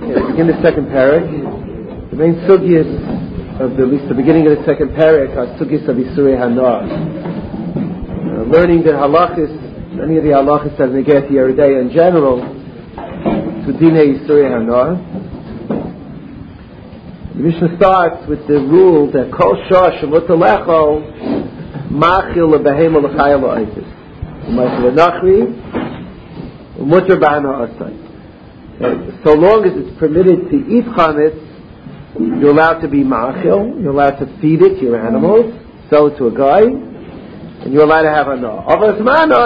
Begin the second parak. The main sugyas of at least the beginning of the second parak are sugyas of Isurei Hanoah. Learning the halachis, many of the halachis that negate Yeridei in general, to Dinei Isurei Hanoah. The Mishnah starts with the rule that Kol Shah Shemutalecho Machil LeBehema L'Chaya L'Oitis Machil L'Nachri Mutter B'Hana Asay. So long as it's permitted to eat chametz, you're allowed to be ma'achil, you're allowed to feed it to your animals, sell it to a guy, and you're allowed to have anah. Once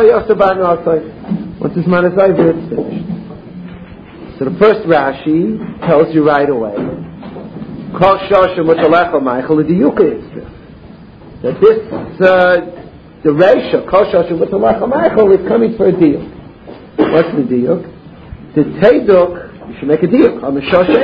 this man is over, it's finished. So the first Rashi tells you right away that this the ratio is coming for a deal. What's the deal? The teiduk, you should make a deal. That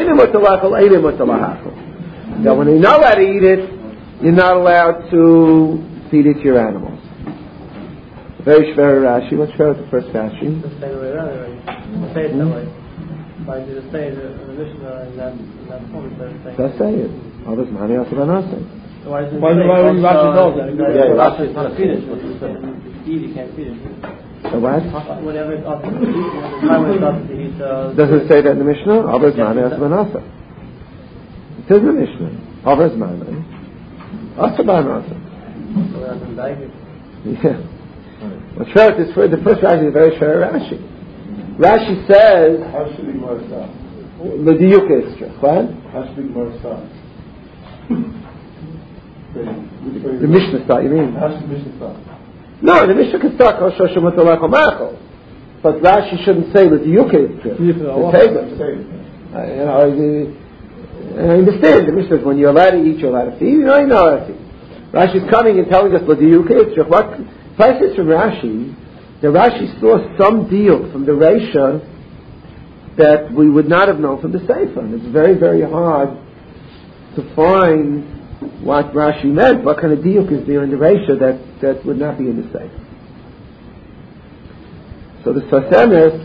when you're not allowed to eat it, you're not allowed to feed it to your animals. Very shver Rashi. What's shver with the first Rashi? Just say it that way. Why did it say the Mishnah in that form? Just say it. Others mani asavanase. Why would Rashi know that? Yeah, Rashi is not feed it. But you can't feed it. So what? Whenever it's up to eat, does it say that in the Mishnah? Others mani asavanase. It says in the Mishnah. Others mani asavanase. Yeah. What's shver is for the first Rashi is very shver Rashi. Rashi says, "L'diyuk extra." What? The Mishnah start. You mean? No, the Mishnah can start Kol Shoshem Utalecho Machol, but Rashi shouldn't say l'diyuk extra. I understand the Mishnah. When you're allowed to eat, you're allowed to feed. You're not allowed to feed. Rashi's coming and telling us l'diyuk extra. What? If I say from Rashi, the Rashi saw some deal from the Reisha that we would not have known from the Sefer. And it's very, very hard to find what Rashi meant. What kind of deal is there in the Reisha that would not be in the Sefer? So the Sfas Emes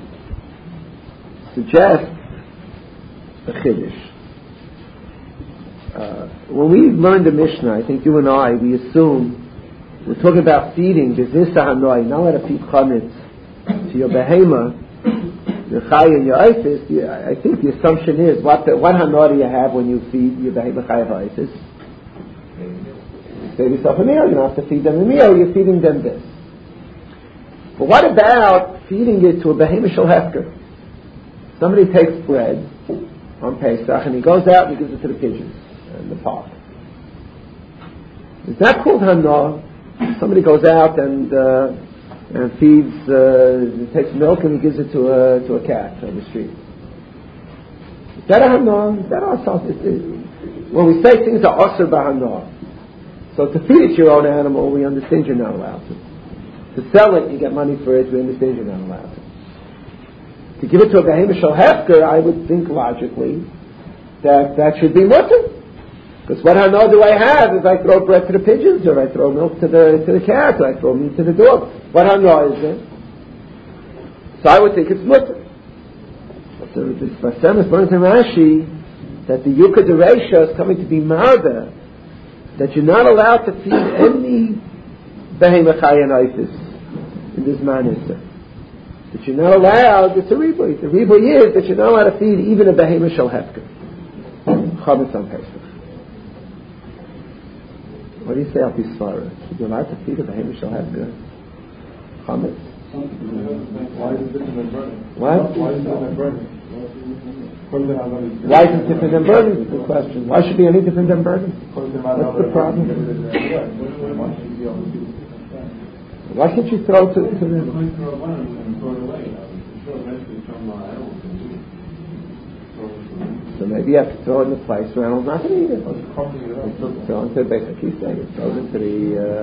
suggests a chiddush. When we learned the Mishnah, I think you and I, we assume we're talking about feeding. There's this hanoi. Not let to feed chametz to your behema, your chay and your isis. I think the assumption is what hanoi do you have when you feed your behema chay and isis? You save yourself a meal. You don't have to feed them a meal. You're feeding them this. But what about feeding it to a behema shel hefker? Somebody takes bread on Pesach and he goes out and he gives it to the pigeons in the park. Is that called hanoi? Somebody goes out and feeds, takes milk and he gives it to a cat on the street. Is that a hanoi? Is that ourselves? When we say things are osur b'hanoi, so to feed it to your own animal, we understand you're not allowed to. To sell it, you get money for it, we understand you're not allowed to. To give it to a behema shel hefker, I would think logically that should be mutter. Because what hanoi do I have if I throw bread to the pigeons, or I throw milk to the cat, or I throw meat to the dog? What hanoi is it? So I would think it's mutter. So the Sfas Emes learns in Rashi that the Yukah Dereisha is coming to be marba, that you're not allowed to feed any behema chay and isis in this manner. That you're not allowed, it's a riboy. The riboy is that you're not allowed to feed even a behema shel hefker. Chametz on Pesach. What do you say al pi svara? You're allowed to feed a behema shel hefker chametz. Why is it different than burning? What? Why is it different than burning? Why is it different than burning? Is the question. Why should it be any different than burning? What's the problem? Why can't you throw to them? So maybe you have to throw it in a place where animals not going to eat it. Throw into the basic key thing. It throws into the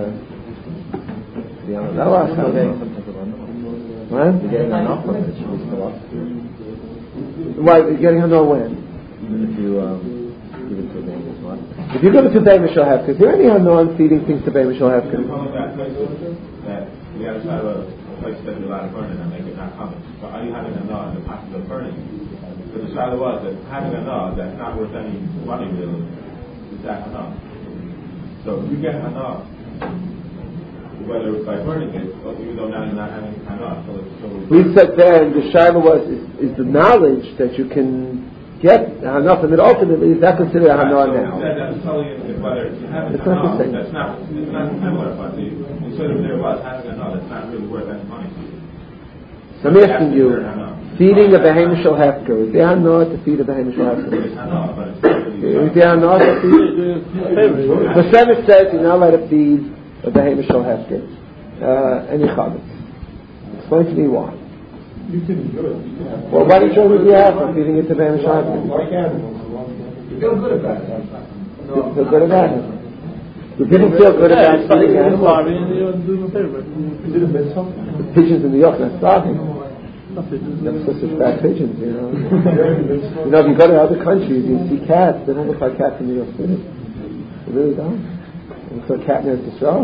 What? You're getting enough of it, it should be still up. Why? You're getting enough when? If you give it to a baby, what? If you give it to Be'em Shel Hefker, is there any unknown feeding things to Be'em Shel Hefker? That we got to have a place that we allow to burn it and make it not common. So are you having a law in the process of burning? But the shadow was that having hana that's not worth any money really is that hana. So if you get hana, whether it's by burning it, or even though now you're not having hana, we said then the shadow was is the knowledge that you can get hana, and that ultimately is that considered hana now? That's telling you whether you have it's not the same. That's not similar, but instead of there was having hana, that's not really worth any money to you. So I'm asking you, feeding a behemoth shel hefker, is there hana to feed a behemoth shel hefker? Is there hana to feed? The Sefer says you're not allowed to feed a behemoth shel hefker, any chametz. Explain to me why. You can enjoy it. Well, why do you show me the apple feeding it to behemoth shel hefker? Like animals. You feel good about it. You feel good about it. You didn't feel good about feeding animals. The pigeons in New York are starving. Never saw such bad pigeons, you know. You know, if you go to other countries, you see cats. They don't look like cats in New York City. They really don't. You saw a cat near the show.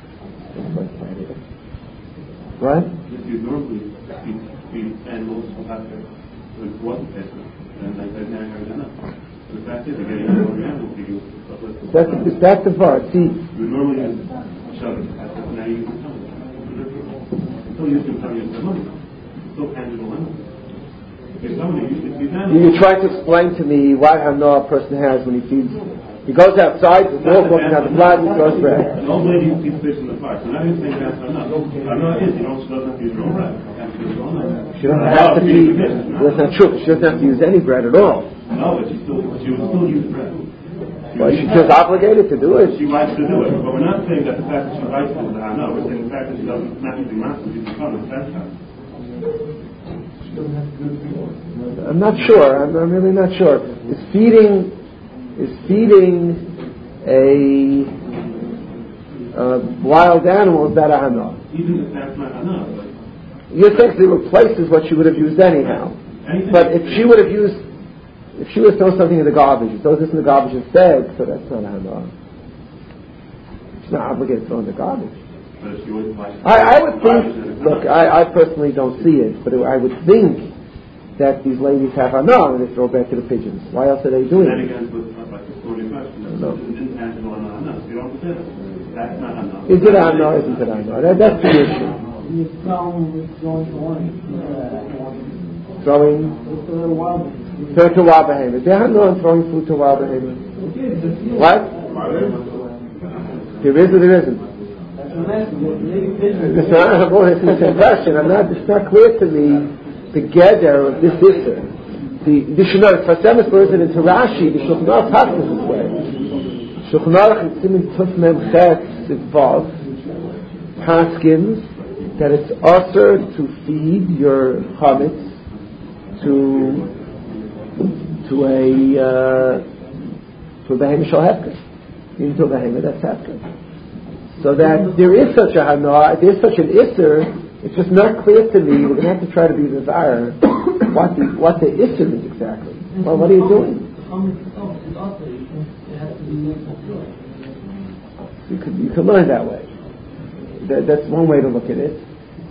Right? If you normally feed animals who have their water tested, then they said, now you're enough. The fact is, they're getting more animal feeding. That's the part. See, you normally shove it. Now you can tell it. Until you can tell you the money. Still tangible animals. If somebody uses these animals. you try to explain to me what hana a person has when he feeds. He goes outside, the dog walking out the blood, and he throws bread. No lady feeds fish in the park. So now you're saying that's enough. Hana is, she doesn't have to use her own bread. She doesn't have to feed. That's not true. She doesn't have to use any bread at all. No, but she would still use bread. Well, she's just obligated to do it. She writes to do it, but we're not saying that the fact that she writes to do it, no, we're saying the fact that she doesn't not using master, she's become that's how. I'm not sure. I'm really not sure. Is feeding a wild animal, is that a hana? Even if that's not enough. You're saying it replaces what she would have used anyhow. But if she would have thrown something in the garbage, throw this in the garbage instead, so that's not a hana. She's not obligated to throw in the garbage. I would think, look, I personally don't see it, but I would think that these ladies have hana and they throw back to the pigeons. Why else are they doing it? Is it hana or isn't it hana? That's the issue. Throwing food to wild behemoth. There are no throwing food to wild behemoth. What? There is or there isn't? It's a question. It's not clear to me the gather of this issue. The Shulchan Aruch Fasemis learns it into Rashi. The Shulchan Aruch passes this way. Shulchan Aruch in Siman Tuf Mem Ches Vav paskins that it's usher to feed your chametz to a behemoth shel hefker, into a behemoth that's hefker. So that there is such a hana, there is such an isser. It's just not clear to me. We're going to have to try to be desire what the isser is exactly. Well, what are you doing? You could learn that way. That's one way to look at it.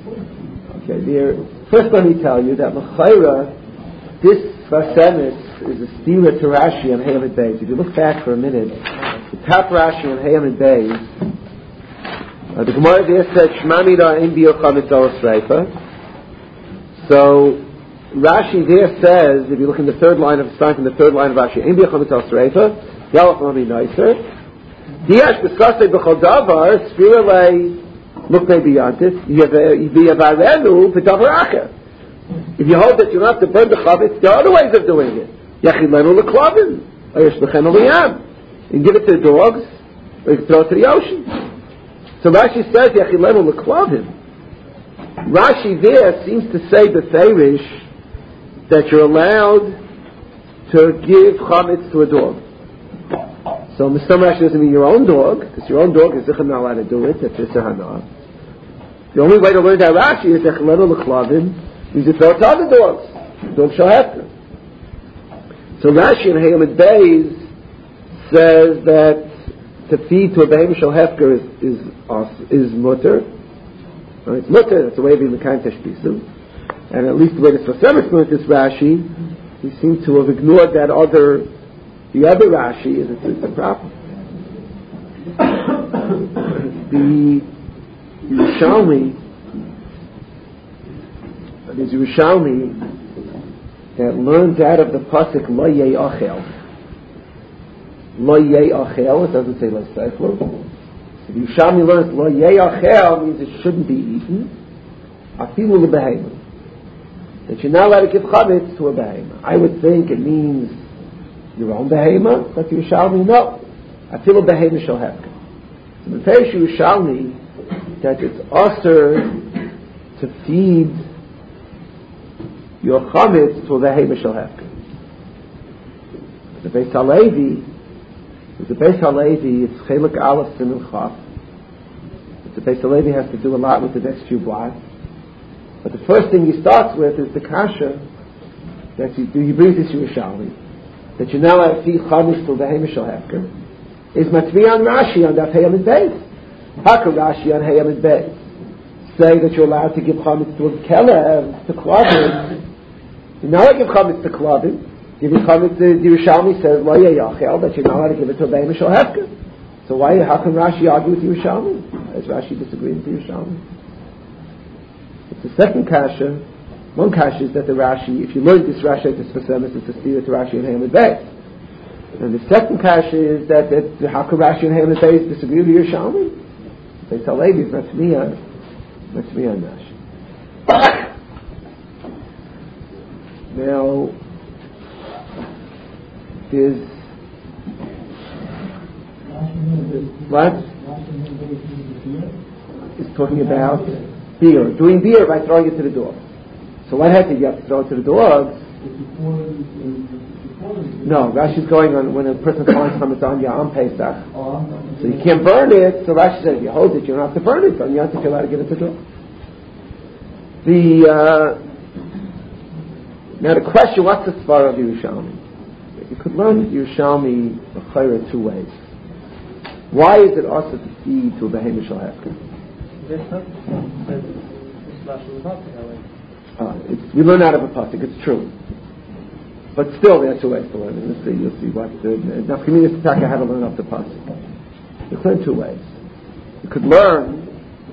Okay, first let me tell you that l'chayra, this Vasemis is a stira to Rashi on Hayamid Beis. If you look back for a minute, the top Rashi on Hayamid Beis, the Gemara there said Shmamida in Biur Chametz Oros Reifa. So Rashi there says, if you look in the third line of starting from the third line of Rashi, in Biur Chametz Oros Reifa, Yalach Mami Noiser, Diash B'Skasei B'Chol Davar Spiralei Muknei Biyantis Yivarenu B'Davar Acher. If you hold that you don't have to burn the chametz, there are other ways of doing it. Yachilenu l'klavim, or yishluchenu l'yam. You can give it to the dogs, or you can throw it to the ocean. So Rashi says yachilenu l'klavim. Rashi there seems to say b'feirish that you're allowed to give chametz to a dog. So some Rashi doesn't mean your own dog, because your own dog is not allowed to do it. That's just a hana. The only way to learn that Rashi is yachilenu l'klavim. You just throw it to other dogs. Dogs shall have to. So Rashi in Hayamid Beis says that to feed to a behemoth shel hefker is mutter. It's mutter. That's the way of being the kind teshbisu. And at least the way the Vasemis learned this Rashi we seem to have ignored the other Rashi is it's a problem. The Yerushalmi that learns out of the pasuk Lo Yei Achel. Lo Yei Achel, it doesn't say Lo Seichlu. So the Yerushalmi learns Lo Yei Achel means it shouldn't be eaten. Afilu lebehema. That you're not allowed to give chametz to a behema. I would think it means your own behema, but the Yerushalmi, no. Afilu behema shel hefker. So the Peish Yerushalmi that it's usher to feed your chametz to a behema shel hefker. The Beis HaLevi, it's chelik aleph siman chaf. The Beis HaLevi has to do a lot with the next few blocks. But the first thing he starts with is the kasha that he brings this Yerushalmi, that you're now allowed to feed chametz to the behema shel hefker, is matvi on Rashi on Daf Hey Amud Beis. How can Rashi on Hey Amud Beis say that you're allowed to give chametz to a kelev, to klavim? You're not allowed to give chametz to klavim. Giving chametz to Yerushalmi says Lo Yei Achel, that you're not allowed to give it to a behema shel hefker. So how can Rashi argue with Yerushalmi? Is Rashi disagreeing with Yerushalmi? The second kasha, one kasha is that the Rashi, if you learn this Rashi like this Fasemis, it's a steer to Rashi and Hey Amud Beis. And the second kasha is that how can Rashi and Hey Amud Beis disagree with Yerushalmi? Beis HaLevi is Matzmiya and Rashi. Now, there's what? It's talking about beer, doing beer by throwing it to the dog. So what happens? You have to throw it to the dogs. No, Rashi's going on when a person finds something on Yom Pesach. So you can't burn it. So Rashi says, if you hold it, you don't have to burn it. So you have to feel how to give it to the dog. Now the question, what's the svara of Yerushalmi? You could learn Yerushalmi b'chayra two ways. Why is it also to feed to a behema shel hefker? We learn out of a pasuk. It's true, but still, there are two ways to learn. You'll see what the Nafkaminas Taka had to learn up the pasuk. You could learn two ways. You could learn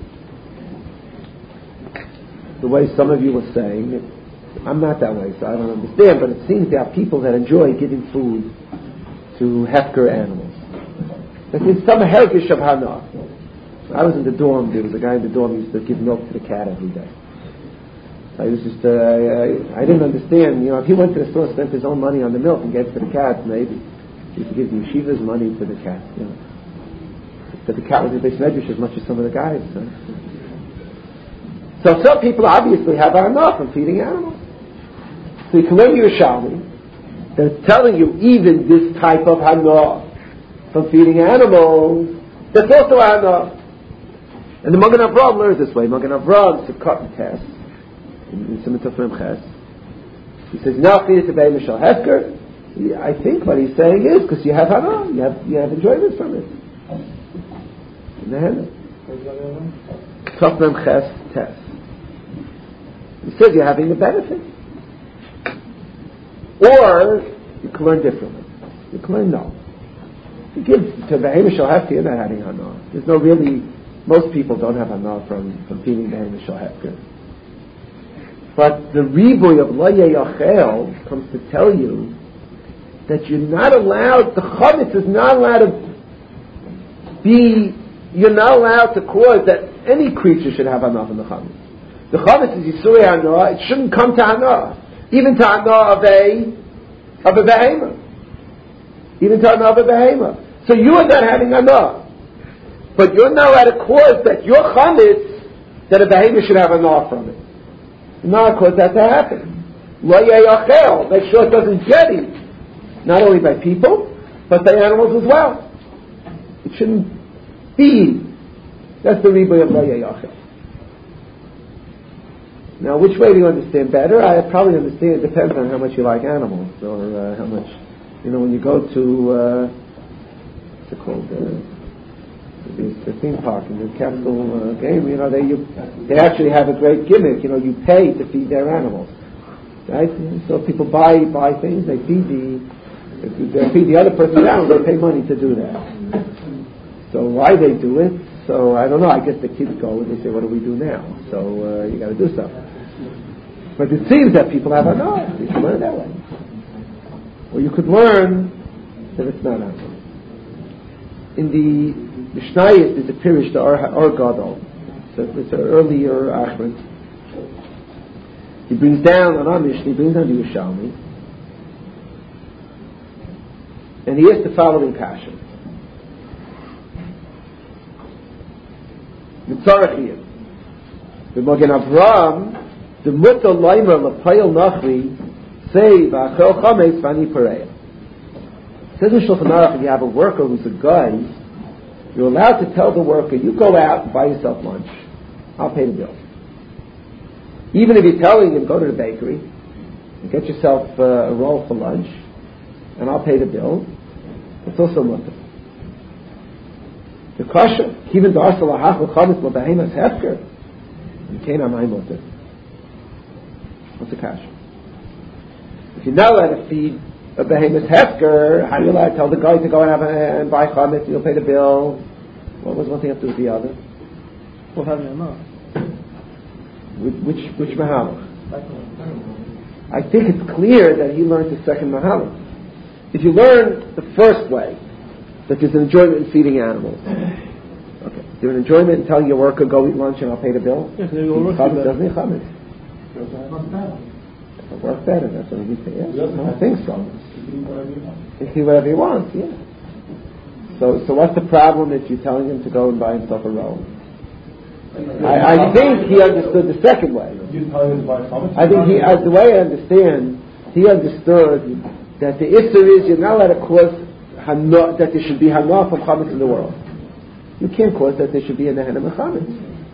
the way some of you were saying. I'm not that way, so I don't understand. But it seems there are people that enjoy giving food to hefker animals. That there's some hergish of hana. I was in the dorm. There was a guy in the dorm who used to give milk to the cat every day. I was just, I didn't understand. If he went to the store, spent his own money on the milk and gave it to the cat, maybe he used to give the yeshiva's money to the cat. But the cat was a big medrash as much as some of the guys. So some people obviously have enough from feeding animals. So you can learn Yerushalmi. They're telling you even this type of hana from feeding animals, that's also hana. And the Magen Avraham learns this way. Magen Avraham is a cotton test in Simon Tafrim Ches. He says, now feed it to behema shel hefker. I think what he's saying is because you have hana, you have enjoyment from it. In the henna. Tafrim Ches test. He says you're having a benefit. Or you can learn differently. You can learn no. You give to behema shel hefker, you're not having hana. There's no really. Most people don't have hana from feeding behema shel hefker. But the riboy of Lo Yei Achel comes to tell you that you're not allowed. The chametz is not allowed to be. You're not allowed to cause that any creature should have hana from the chametz. The chametz is yisurei hana. It shouldn't come to hana. Even to hana of a behema. Even to hana of a behema. So you are not having hana. But you're not allowed to cause that your chametz, that a behema should have hana from it. You're not allowed to cause that to happen. Lo Yei Achel. Make sure it doesn't get eaten. Not only by people, but by animals as well. It shouldn't be. That's the riboy of Lo Yei Achel. Now, which way do you understand better? I probably understand it depends on how much you like animals, or how much, when you go to, what's it called, the theme park in the capital game, they actually have a great gimmick, you pay to feed their animals. right? So people buy things, they feed the other person down, they pay money to do that. So why they do it? So I don't know, I guess the kids go and they say, what do we do now? So you got to do something. But it seems that people have you should learn that way. Or you could learn that it's not Anna. In the Mishnayos, there's a Pirish, the Or Gadol. So it's an earlier Achron. He brings down on our Mishnah, he brings down the Yerushalmi, and he has the following passion. Mitzarachiyim. The Magen Avraham, the Mutta Leimer L'Payel Nachri, say, V'achel Chametz V'ani Pareya. It says in Shulchan Aruch, if you have a worker who's a guy, you're allowed to tell the worker, you go out and buy yourself lunch. I'll pay the bill. Even if you're telling him, go to the bakery and get yourself a roll for lunch, and I'll pay the bill, it's also mutter. The kasha, even the arsal ha'ach l'chametz l'behemas hefker, you can't have my mutter. What's the kasha? If you're not allowed to feed a behemoth hefker, how are you allowed to tell the guy to go and buy chametz, you'll pay the bill? What was one thing have to do with the other? Well, having a mouth. Which mahalach? I think it's clear that he learned the second mahalach. If you learn the first way, that there's an enjoyment in feeding animals. Okay. There's an enjoyment in telling your worker, go eat lunch and I'll pay the bill. Yes, they will work doesn't he chametz? It works better, that's what he said. Yes, I think so. He can do whatever he wants, yeah. So what's the problem if you're telling him to go and buy himself a roll? I think he understood the second way. I think the way I understand, he understood that the issue is you're not allowed to cause that there should be hanaf of chametz in the world. You can't cause that there should be a nehenim of chametz.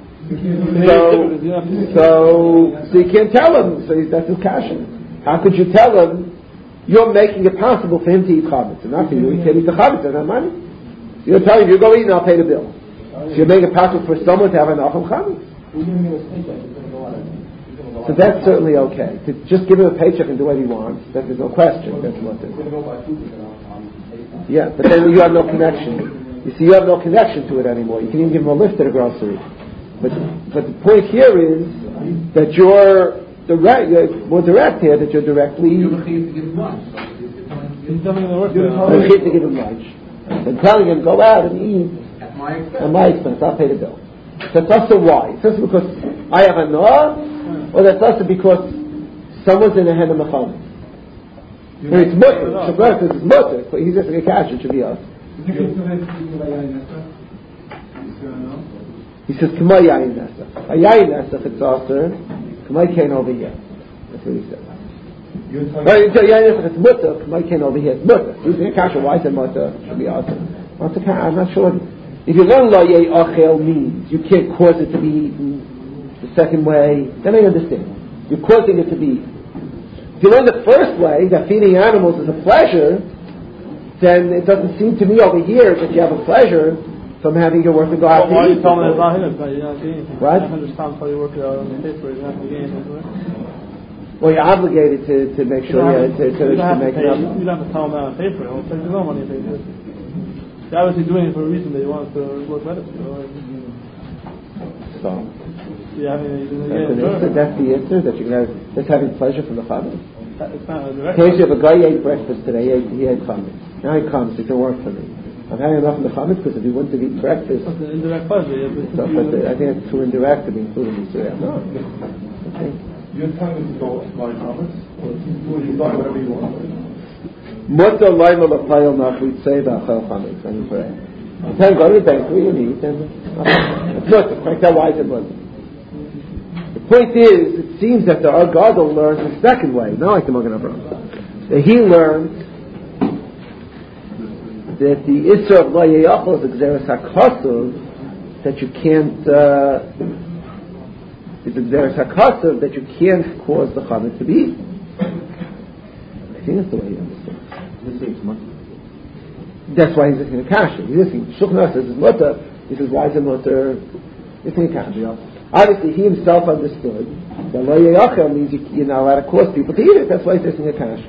So you can't tell him. So that's his kasha. How could you tell him? You're making it possible for him to eat chametz, and not for you. He can't eat the chametz. Doesn't have money. You're telling him, you go eat and I'll pay the bill. So you're making it possible for someone to have an of chametz. So that's certainly okay. To just give him a paycheck and do what he wants, that there's no question. That's what it is. Yeah, but then you have no connection. You see, you have no connection to it anymore. You can even give him a lift at a grocery. But the point here is that you're more direct here, that you're directly... You're to give him lunch. He's definitely going to work to give him lunch. And telling him, go out and eat at my expense, I'll pay the bill. That's also why. It's also because I have a noah, or that's also because someone's in a hen of mechanah. It's mutter. Shabbat is mutter, but he's just a cash, it should be us. He says, K'may yayin nesach. A yayin nesach, it's after, K'may kain over here. That's what he said. Right, until yayin nesach, it's mutter, K'may kain over here, it's mutter. He's a cash, why is it mutter? Should be us. I'm not sure. If you learn la yei achel means you can't cause it to be eaten the second way, then I understand. You're causing it to be eaten. If you learn the first way, that feeding animals is a pleasure, then it doesn't seem to me over here that you have a pleasure from having your worker go out to eat. Why are you telling me it's not him? You're not getting anything. What? I understand how you work it out on the paper. You're not getting anything. Well, you're obligated to make sure you to make it up. You don't have to tell him that on paper. He'll take his own money if he does. You're obviously doing it for a reason that he wants to work better. So yeah, that's the answer, that you're going to that's having pleasure from the chametz. It's not a direct. In case if a guy ate breakfast today, he ate chametz. Now he comes, it can work for me. I'm having enough of the chametz because if he wouldn't have eaten breakfast. It's an indirect pleasure. So, but I think it's too indirect to be included in Surah. No. Okay. You're telling him to go buy chametz, or you buy whatever you want. Mutter laima l'payel nachrit say v'achel chametz. I'm afraid. You tell him go to the bakery and eat, and it's mutter. Like that, why is it mutter? The point is, it seems that the Argadol learns the second way, not like the Magen Avraham. That he learned that the Isra of La Yeyachol is a Gzeres HaKasav, that you can't, it's a Gzeres HaKasav that you can't cause the chametz to be eaten. I think that's the way he understands. That's why he's looking at kasha. He's listening. Shulchan Aruch says it's mutter. He says, why is it mutter? He's looking at kasha. Obviously, he himself understood But lo yachel means you're not allowed to cause people to eat it. That's why it's in a kasha.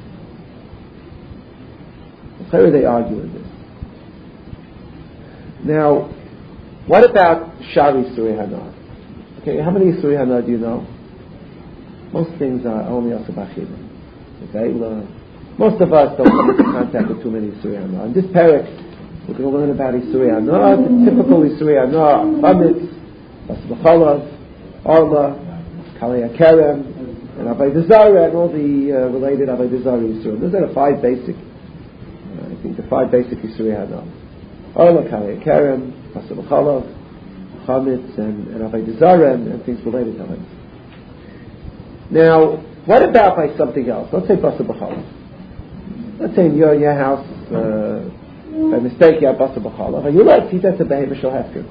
How are they arguing this? Now, what about Shari Surei Hana? Okay, how many Surei Hana do you know? Most things are only Asabachim. Okay, most of us don't come into contact with too many Surei Hana. In this parak, we're going to learn about Surei Hana, the typical Surei Hana, Chametz, Bas B'chalav, Arla, Kalei HaKerem, and Avodah Zarah, and all the related Avodah Zarah Yisurim. Those are the five basic, I think the five basic Yisuri Hana. Arla, Kalei HaKerem, Bas B'chalav, Chametz, and Avodah Zarah, and things related to it. Now, what about by something else? Let's say Bas B'chalav. Let's say in your house, by mistake you have Bas B'chalav, and you like to eat that to Behemoth Shel Hefker.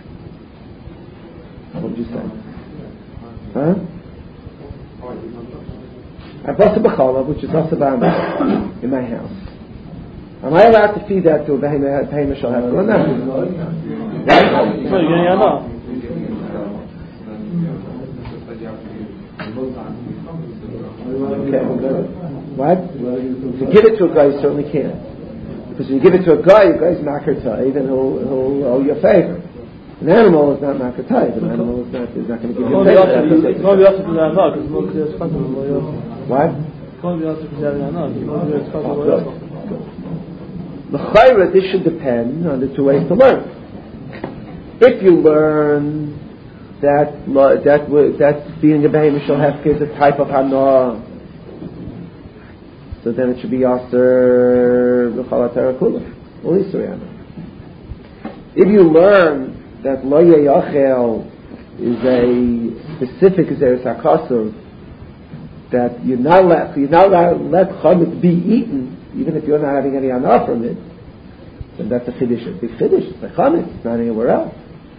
What would you say? Huh? I bought a b'chalav, which is also in my house. Am I allowed to feed that to a behemoth shel hefker or not? Okay. What? To give it to a guy, you certainly can't. Because when you give it to a guy's makar ta'iv, and he'll owe you a favor. An animal is not makatayv. An animal is not going to give you a favor. What? L'chayra, this should depend on the two ways to learn. If you learn that being a behemoth shel hefker is a type of hana, so then it should be aser b'chal ha'torah kula. Only Surei Hana. If you learn that lo yachel is a specific zeres hakasuv, that you're not allowed to let chametz be eaten, even if you're not having any hana from it, then that's a chiddush. A big chiddush. It's a chametz. It's not anywhere else.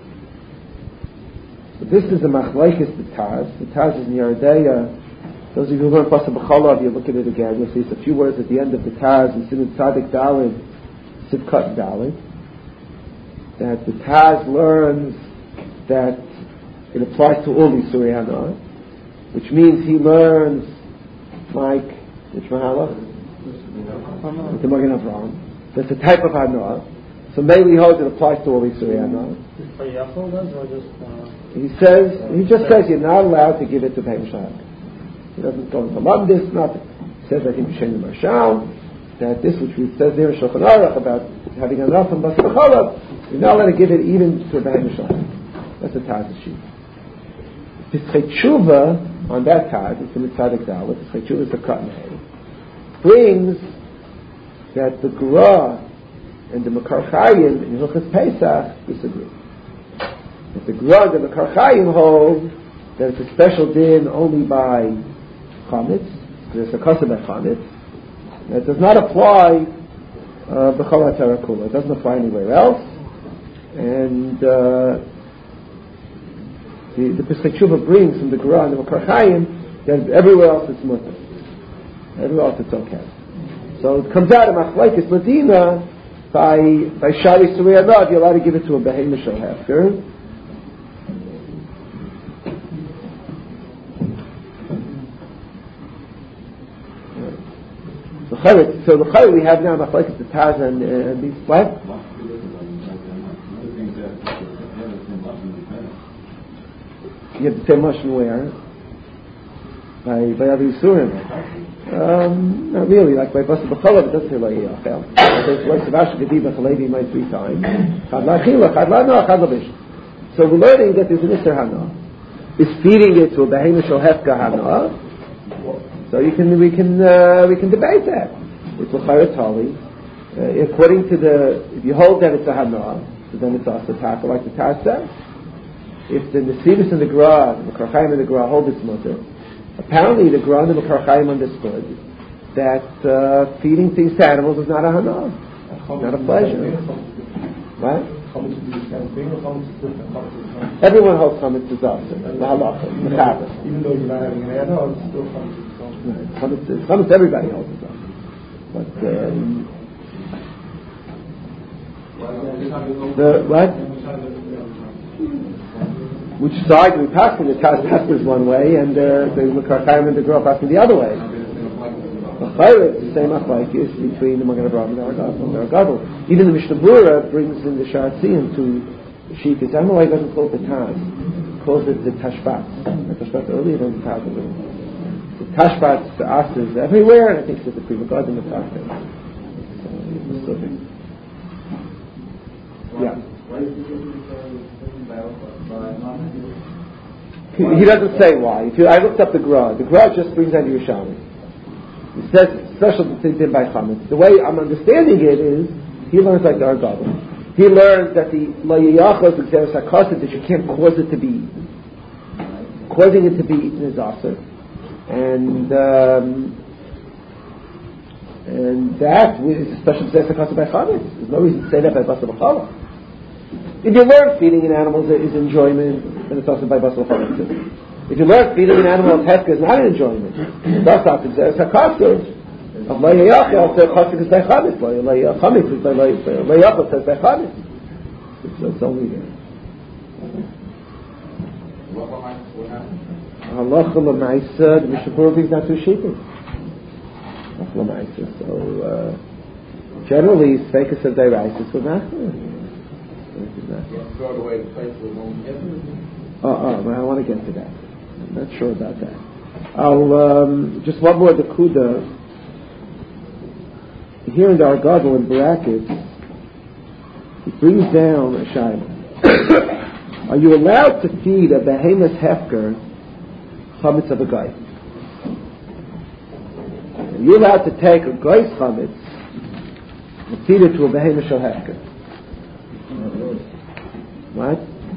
So this is a machlokes the Taz. The Taz is in Yeridea. Those of you who learn Bas B'chalav, you look at it again. You'll see it's a few words at the end of the Taz. It's in the Tzadik Daled, Sivkat Daled. That the Taz learns that it applies to all these Surei Hana, which means he learns like which Mahalach? The Magen Avraham. That's a type of Hana. So maybe he holds it applies to all these Surei Hana. He just says you're not allowed to give it to Behemoth Shel Hefker. He doesn't go into Lamdis, nothing. He says I think B'Shem Marshal, that this which we says there in Shulchan Aruch about having enough from Bas B'chalav, you're not allowed to give it even to a Behemoth Shel Hefker. That's the Taz's sheet. Pischei Tshuva on that Taz, it's in the Tzadik Dalet, Pischei Tshuva is the Katan Hay, brings that the Gra and the Makar Chayim in Hilchos Pesach disagree. That the Gra and the Makar Chayim hold that it's a special din only by Chametz, there's a custom by Chametz, that does not apply B'chol HaTorah Kula. It doesn't apply anywhere else. And the Pischei Tshuva brings from the Gra and the Makar Chayim that everywhere else it's mutter. Everywhere else it's okay. So it comes out of Machlokes Ladina by Shari Surei Hana, if you're allowed to give it to a Behemoth Shel Hefker. So the Chayr we have now Machlokes the Taz and these what? You have the same Lashon where? By other Yisurim. Not really, like by Bas B'chalav, it doesn't say Lo Yachel. It says Lo Savash Gediva Chalevi might 3 times. Chad La'achila, Chad La'anoah, Chad La'bish. So we're learning that there's an Isser Hana. Is feeding it to a Behemoth Shel Hefker Hana. So we can debate that. It's L'chayr Tali. According to if you hold that it's a Hana, so then it's also Taka, like the Taz says. If the Nesivus and the Gra, the Makar Chayim and the Gra hold its mutter, apparently the Gra and the Makar Chayim understood that feeding things to animals is not a Hana. Not a pleasure. What? Everyone holds Chametz is also. The Halacha. Even though you're not having an animal, it's still Chametz. Chametz everybody holds it up. But the what? which side we pass in. The Taz passes one way, and the Karkayim and the Grov passes the other way. The same machlokes between the Magen Avraham and the Argadol. Even the Mishnah Berurah brings in the Sharatziim to Shittis. I don't know why he doesn't call it the Taz. He calls it the Tashbat. The Tashbat earlier than the Taz. The Tashbat, the As is everywhere, and I think it's the Pri Megadim and the Taz. So, yeah. He doesn't say why. I looked up the Gra. The Gra just brings out Yerushalmi. He says special things in by Chametz. The way I'm understanding it is, he learns like the Argadol. He learns that the La Yiyachos Exeris HaKasid, that you can't cause it to be eaten. Causing it to be eaten is Aser. And that is a special Exeris HaKasid by Chametz. There's no reason to say that by Basar B'Chala. If you learn feeding in animals is enjoyment, then it's also by Basar B'Chala too. If you learn feeding an animal of Heskah is not an enjoyment, that's not Exeris HaKasid. Of La Yiyachos, the Chasik is by Chametz. La Yiyachos is by La Yiyachos says by Chametz. It's only there. Halacha l'maisa, the Mishnah Berurah thinks not too shaping. Halacha l'maisa. So generally, Sveikas of Dairaisis would not. Throw it away the place where no one well, I want to get to that. I'm not sure about that. I'll just one more Nakuda. Here in the Argadol in brackets, it brings down a shayla. Are you allowed to feed a behemoth hefker chametz of a guy? Are you allowed to take a guy's chametz and feed it to a behemoth shel hefker? What?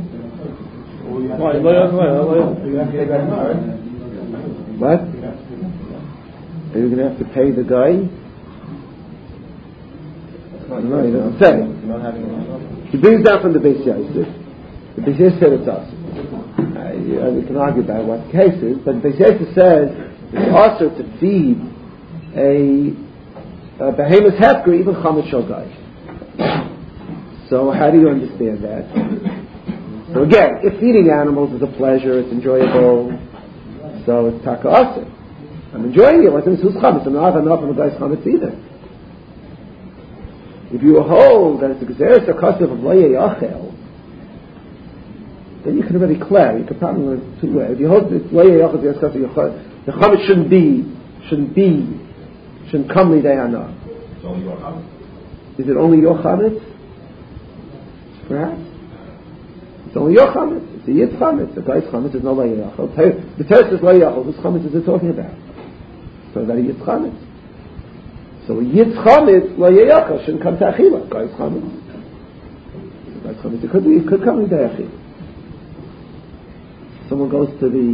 What? Are you going to have to pay the guy? No, he doesn't say. He brings down from the Beis Yosef. The Beis Yosef said it's us. We can argue about what the case is, but the Beis Yosef says it's also to feed a behemoth hefker, even chametz shel guy. So how do you understand that? So again, if feeding animals is a pleasure, it's enjoyable, so it's taka aser. I'm enjoying it. What's in who's chametz? I'm not enough of a guy's chametz either. If you hold that it's a Gezeres HaKasid of Lo Yiyachel, then you can already clear. You can probably learn two ways. If you hold that it's Lo Yiyachel, the chametz shouldn't come lidei hana. Is it only your chametz? Perhaps. It's only your chametz. It's a yid chametz. The guy's chametz is no Lo Yiyachel. The text is Lo Yiyachel. Whose chametz is it talking about? So that a yid chametz. So a yid's chametz, Lo Yiyachel, shouldn't come to achila. Guy's chametz. It could come to achila. Someone goes to the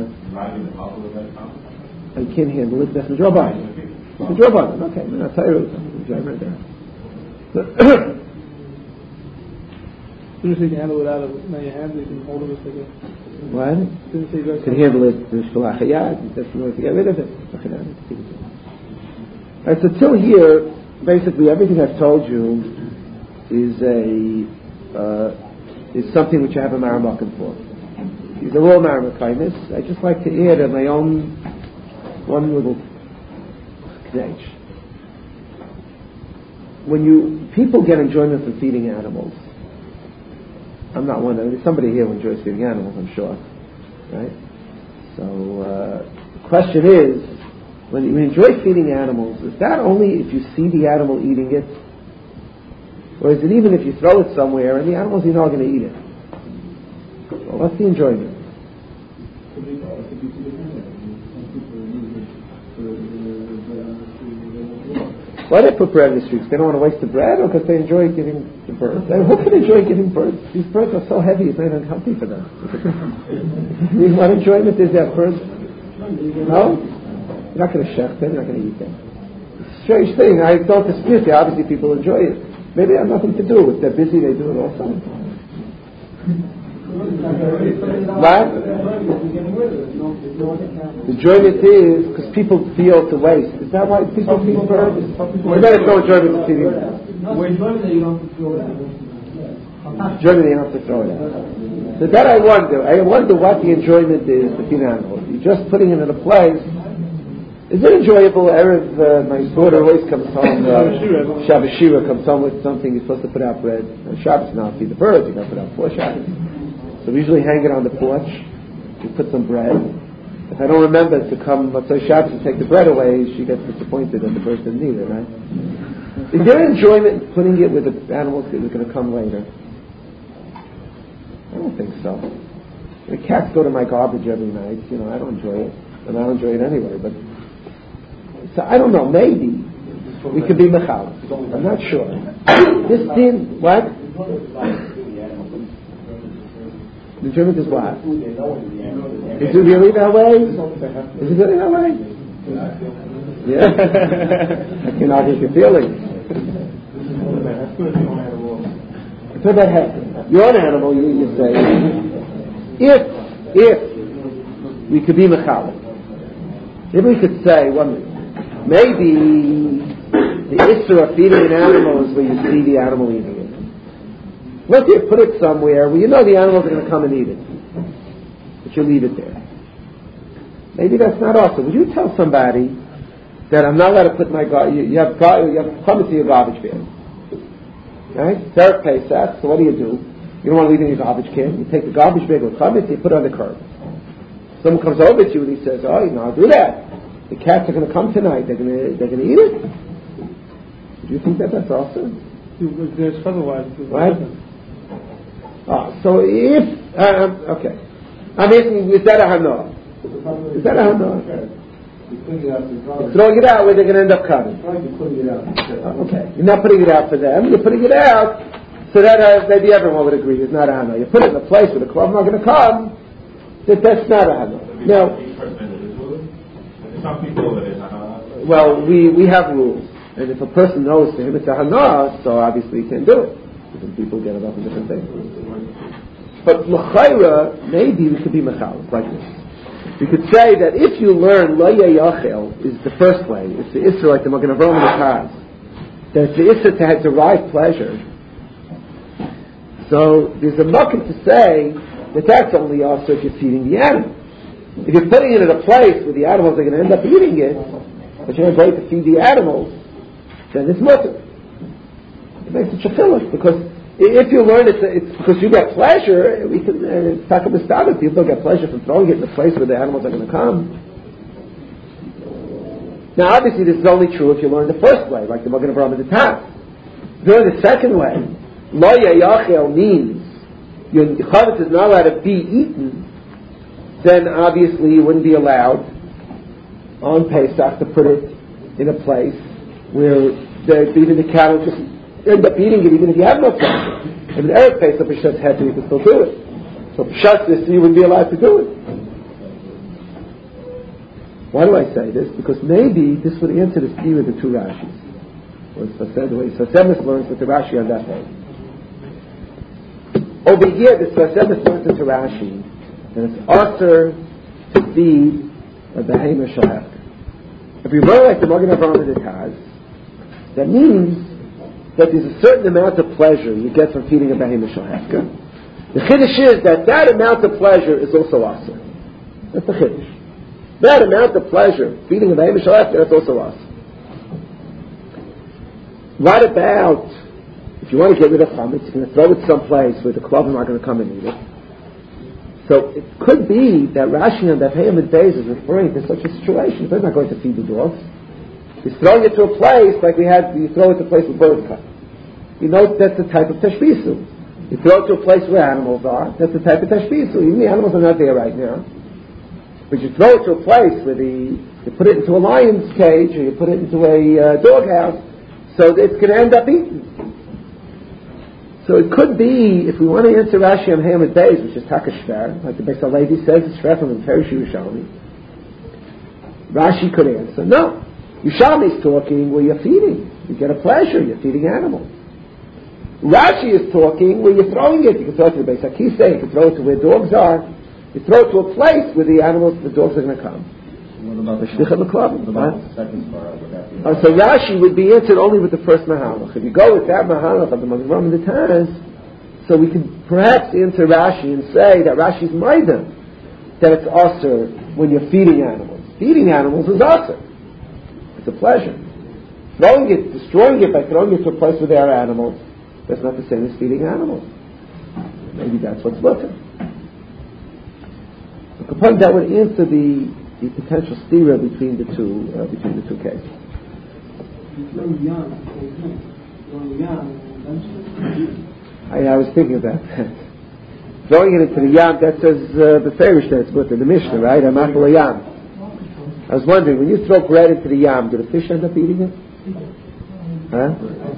I can't handle it. That's the Droban. The Droban. Okay, I'm not tired of it. Right there. You can handle it out of your hands. You can hold it with the. What? You can handle it. There's shalachayat. That's the way to get rid of it. Right, so till here, basically everything I've told you is something which I have a maramakim for. These are all maramakamis. I just like to add in my own one little knetch. When people get enjoyment from feeding animals, I'm not one. There's somebody here who enjoys feeding animals, I'm sure, right? So the question is, when you enjoy feeding animals, is that only if you see the animal eating it? Or is it even if you throw it somewhere and the animals are going to eat it? Well, what's the enjoyment? Why do they put bread in the streets? They don't want to waste the bread, or because they enjoy giving the birds? I mean, who can enjoy giving birds? These birds are so heavy, it's not unhealthy for them. What enjoyment is that bird? No? You're not going to chef them, you're not going to eat them. It's a strange thing. I don't dispute it. Obviously people enjoy it. Maybe it has nothing to do with it. They're busy, they do it all the time. What? The enjoyment is because people feel the waste. Is that why people feed birds? Well, there's no enjoyment to feeding them. No, enjoyment that you don't have to throw it out. Enjoyment that you don't have to throw it out. So So that I wonder what the enjoyment is to feed animals. You're just putting it in a place. Is it enjoyable? My daughter always comes home, Shabbos Shira comes home with something, you're supposed to put out bread. On Shabbos now, feed the birds, you got to put out 4 Shabbos. So we usually hang it on the porch, we put some bread. If I don't remember to come, let's say Shabbos and take the bread away, she gets disappointed that the birds didn't need it, right? Is there enjoyment in putting it with the animals that are going to come later? I don't think so. The cats go to my garbage every night, I don't enjoy it. And I don't enjoy it anyway, but so I don't know, maybe we could be mechal. I'm not sure. This din, what? The enjoyment is what? Is it really that way? Is it really that way? Yeah. I can argue your feelings. It's about your own animal, you say. If we could be mechal, maybe we could say, maybe the issue of feeding an animal is where you see the animal eating it. Let's say you put it somewhere where you know the animals are going to come and eat it, but you leave it there. Maybe that's not awesome. Would you tell somebody that I'm not allowed to put my you have come into your garbage bin, right? Derek Pesach. So what do? You don't want to leave it in your garbage can. You take the garbage bag with chametz, you put it on the curb. Someone comes over to you and he says, "Oh, I'll do that. The cats are going to come tonight. They're going to eat it." Do you think that's awesome? There's otherwise. Right? So if okay, I'm asking, is that a hana? Is that a hana? Throwing it out where they're going to end up coming. Okay, you're not putting it out for them. You're putting it out so that maybe everyone would agree it's not a hana. You put it in a place where the club's not going to come. That's not a hana. Now, some people that is well, we have rules, and if a person knows to him it's a hana, so obviously he can't do it. Different people get it up in different things. But l'chayra, maybe we could be mechal like this. We could say that if you learn lo yachel is the first way, it's the issur like the Magen Avraham and the Taz, that it's the issur to have derived pleasure. So there's a makom to say that that's only also if you're feeding the animal. If you're putting it in a place where the animals are going to end up eating it, but you're not going to feed the animals, then it's mutter. It makes it shechilus, because if you learn it's because you get pleasure, we can talk about it. People get pleasure from throwing it in a place where the animals are going to come. Now, obviously, this is only true if you learn the first way, like the Magen Avraham and the Taz. If you learn the second way, lo yachel means your chametz is not allowed to be eaten. Then obviously you wouldn't be allowed on Pesach to put it in a place where even the cattle just end up eating it, even if you have no pleasure. If an Erev Pesach B'Shatz Heter, you can still do it. So B'Shatz this, you wouldn't be allowed to do it. Why do I say this? Because maybe this would answer the scheme of the two Rashis. Or the way Sasemis learns with the Rashi on that way. Over here, the Sasemis learns with the Rashi, and it's usher to feed a behemoth shahefka. If we learn like the Magen Avraham and the Taz, that means that there's a certain amount of pleasure you get from feeding a behemoth shahefka. The chiddush is that amount of pleasure is also usher. That's the chiddush. That amount of pleasure feeding a behemoth shahefka, that's also usher. What about if you want to get rid of chametz, you're going to throw it someplace where the klavim are going to come and eat it? So it could be that Rashi on that Hayam and Beis is referring to such a situation. They're not going to feed the dogs. He's throwing it to a place like you throw it to a place where birds come. You know that's the type of tashbisu. You throw it to a place where animals are. That's the type of tashbisu. Even the animals are not there right now. But you throw it to a place where you put it into a lion's cage or you put it into a doghouse, so it's going to end up eaten. So it could be, if we want to answer Rashi on Hayam and Beis, which is Takashver, like the Beis HaLevi says, it's Shver from the Perish Yerushalmi, Rashi could answer, no. Yerushalmi is talking where you're feeding. You get a pleasure, you're feeding animals. Rashi is talking where you're throwing it. You can throw it to the Beis HaKisei, you can throw it to where dogs are. You throw it to a place where the dogs are going to come. What about the second part? So Rashi would be answered only with the first mahalach. If you go with that mahalach of the Magen Avraham and the Taz, So we could perhaps answer Rashi and say that Rashi's maida, that it's asur when you're feeding animals. Feeding animals is asur. It's a pleasure. Destroying it by throwing it to a place where there are animals, that's not the same as feeding animals. Maybe that's what's looking. That would answer the potential stira between the two cases. I was thinking about that. Throwing it into the yam, that says the Farish that's put in the Mishnah, right? Amakal yam. I was wondering, when you throw bread into the yam, do the fish end up eating it? Huh?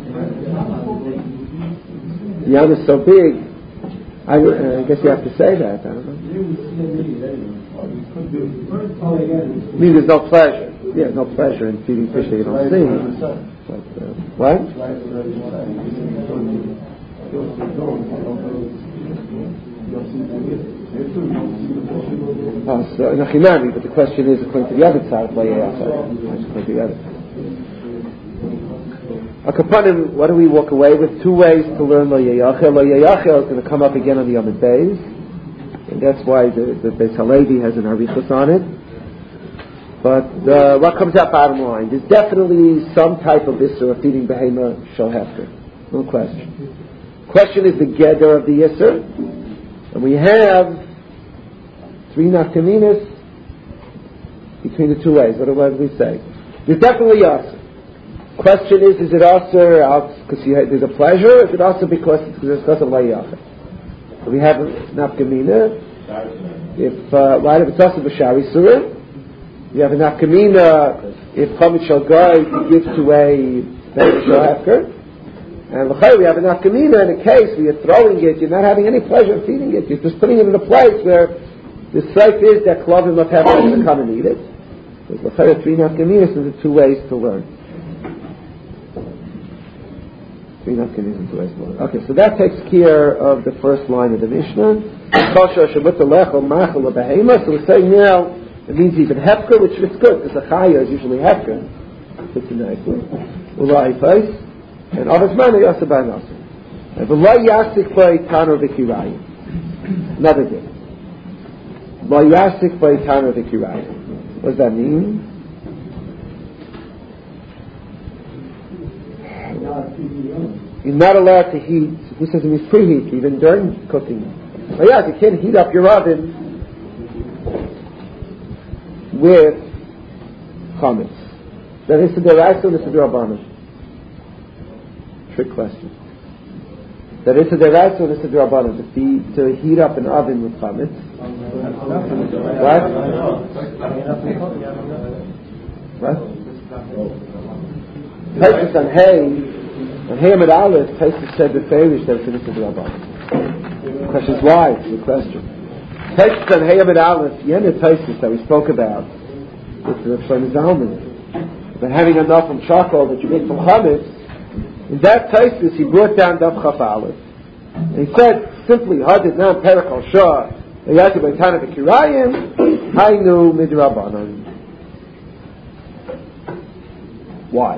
The yam is so big. I guess you have to say that. I don't know. I mean, there's no pleasure. Yeah, no pleasure in feeding fish that you don't see. But, what? So Nachimani, but the question is according to the other side, according to the other side. Akapanim, what do we walk away with? Two ways to learn Lo Yeyachel. Lo Yeyachel is going to come up again on the Yom Beis, and that's why the Beis Halevi has an Arichos on it. But what comes out bottom line? There's definitely some type of Isser of feeding Behema Shel Hefker. No question. Question is the Geder of the Isser, and we have three nafkaminas between the two ways. What do we say? There's definitely Yasser. Question is it Aser because there's a pleasure, or is it Aser because of Layachah? So we have Nafkamina. If it's Aser B'Shari Surah, you have a Nafkamina if Chametz Shel Goy gives to a Shel Hefker. And L'chayr, we have a Nafkamina in a case where you're throwing it, you're not having any pleasure of feeding it, you're just putting it in a place where the safe is that Klavim must have to come and eat it. There's L'chayr three Nafkaminas and the two ways to learn. Okay, so that takes care of the first line of the Mishnah. So we're saying now it means even Hefker, which is good because a Chaya is usually Hefker. Fits in nicely. And Avazman Yasa by Nasa. And V'la Yasik by Tanur V'Kirayim. Another thing. V'la Yasik by Tanur V'Kirayim. What does that mean? You're not allowed to heat. Who says it means preheat, even during cooking? But yeah, you can't heat up your oven with chametz. That is the deraisa, this is the rabbanon. Trick question. That is the deraisa, this is the rabbanon. To heat up an oven with chametz. What? Taisus on hay. And Hamid Aleph, Taisus said the Farish that it's the rabbanon. The question is why? It's the question. Taisus on Hamid Aleph, Yena Taisus that we spoke about with the Shlomo Zalman, but having enough from charcoal that you make from chametz. In that Taisus, he brought down Dav Chaf Aleph, and he said simply, "Hadid Nam Perak Al Shah, Yati Beitana V'Kirayim, Hainu Midrabanan." Why?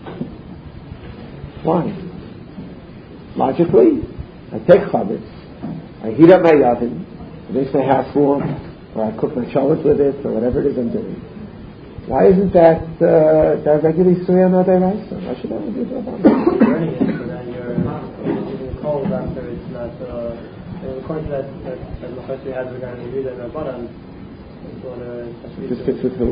Why? Logically, I take chametz, I heat up my oven, it makes my house warm, or I cook my cholent with it, or whatever it is I'm doing. Why isn't that regularly Surya Nadairaisa? Why should that be a Rabbanan? Burning it, so then you're cold after it's not, according to that Machashri has regarding Yehuda and Rabbanan, just fits with who?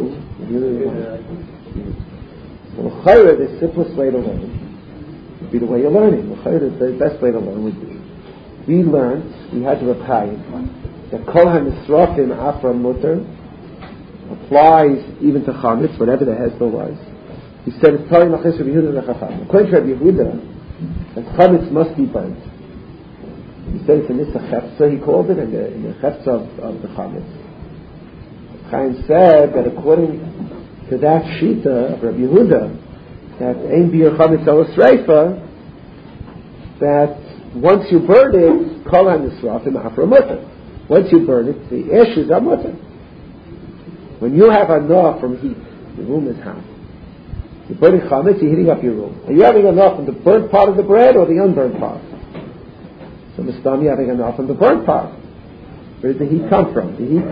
Well, Chayra, the simplest way to learn would be the way you're learning. The best way to learn would be we had to repay that Kol HaNisrafim Afra Mutter applies even to chametz, whatever the hesber was. He said it's Torah Machis Rabbi Yehuda Nechafam. According to Rabbi Yehuda, that chametz must be burnt. He said it's a Nisa Chefza, he called it, in the Chefza of the chametz. Chaim said that according to that Shita of Rabbi Yehuda, that Ein Bir Chametz Al Sreifa, that once you burn it, Kol HaNisrafim Afra Mutter. Once you burn it, the ashes are mutter. When you have enough from heat, the room is hot. You're burning chametz, you're heating up your room. Are you having enough from the burnt part of the bread or the unburnt part? So Mustami having enough from the burnt part. Where does the heat come from? The heat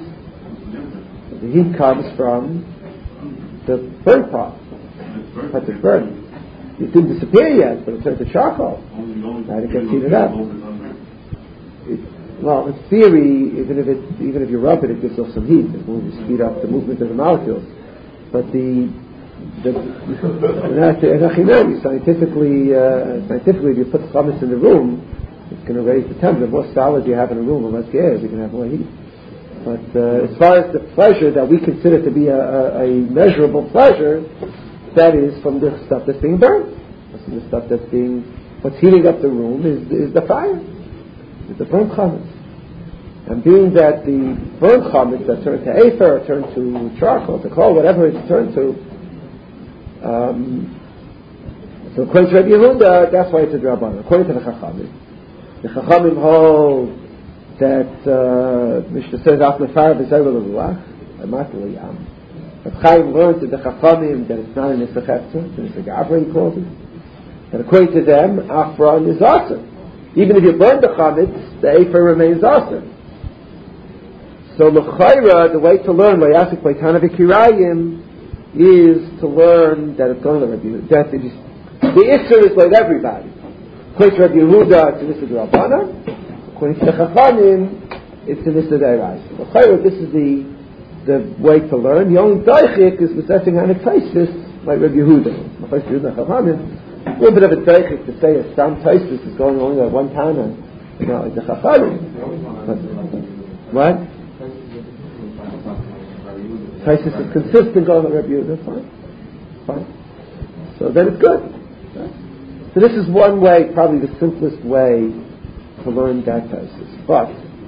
comes from the burnt part. But it's burning. It didn't disappear yet, but it turned to charcoal. And it gets heated up. Well, in theory, even if you rub it, it gives off some heat. It will speed up the movement of the molecules. But scientifically, if you put chametz in the room, it's going to raise the temperature. The more solid you have in a room, the less gas, you can have more heat. But as far as the pleasure that we consider to be a measurable pleasure, that is from the stuff that's being burned. That's from the stuff that's what's heating up the room is the fire. It's the burnt chametz. And being that the burnt chametz that turned to afer, or turned to charcoal, to coal, whatever it's turned to, so according to Rabbi Yehuda, that's why it's a drabanan. According to the Chachamim hold that Mishnah says af nefar v'zayv l'ruach, amat l'yam. But Chaim learned to the Chachamim that it's not an Nisach Hefzer, it's a Nisach Gavra, he calls it. And according to them, Afron is awesome. Even if you burn the chametz, the afer remains awesome. So l'chayra, the way to learn Vayasik Baitana V'Kirayim is to learn that it's going to Rabbi Yehuda. That the Isser is like everybody. According to Rabbi Yehuda, it's an Isser D'Rabbanan. According to the Chachamim, it's an Isser D'Oraisa. L'chayra, this is the way to learn. The only daichik is possessing anektesis like Rabbi Yehuda. A little bit of a daichik to say a some taisis is going only at one time, and like the Chachamim. What? Taisis is consistent going with Rabbi Yehuda. Fine. So then it's good. Right? So this is one way, probably the simplest way to learn that taisis. But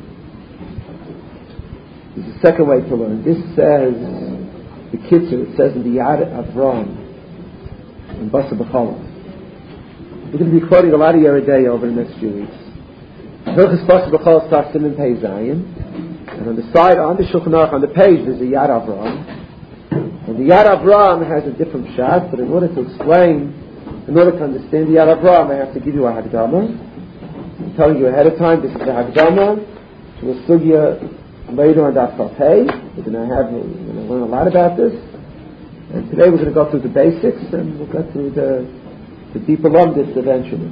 there's a second way to learn. This says, the Kitzur, it says in the Yad Avram, in Basa B'Cholov. We're going to be quoting a lot of Yeridei over the next few weeks. Hilchos Basa B'Cholov starts in Pei Zayin, and on the side, on the Shulchan Aruch, on the page, there's a Yad Avram. And the Yad Avram has a different shot, but in order to understand the Yad Avram, I have to give you a Hagdama. I'm telling you ahead of time, this is a Hagdama to a Sugya later on Daf Kafei. We're going to learn a lot about this. And today we're going to go through the basics, and we'll go through the deeper lumdis eventually.